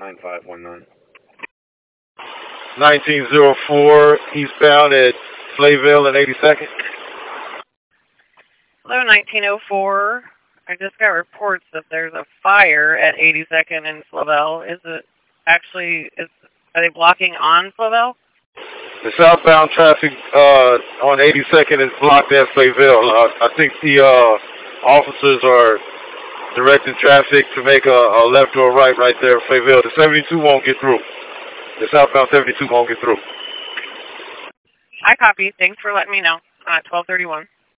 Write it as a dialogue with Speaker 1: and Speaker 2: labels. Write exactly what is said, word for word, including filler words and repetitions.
Speaker 1: nine five one nine.
Speaker 2: nineteen oh four, eastbound at Flayville and eighty-second.
Speaker 3: Hello, nineteen oh four. I just got reports that there's a fire at eighty-second in Flavelle. Is it actually, is, are they blocking on Flavelle?
Speaker 2: The southbound traffic uh, on eighty-second is blocked at Flayville. Uh, I think the uh, officers are directing traffic to make a, a left or a right right there at Flayville. The seventy-two won't get through. The southbound seventy-two won't get through.
Speaker 3: I copy. Thanks for letting me know. Uh, twelve thirty-one.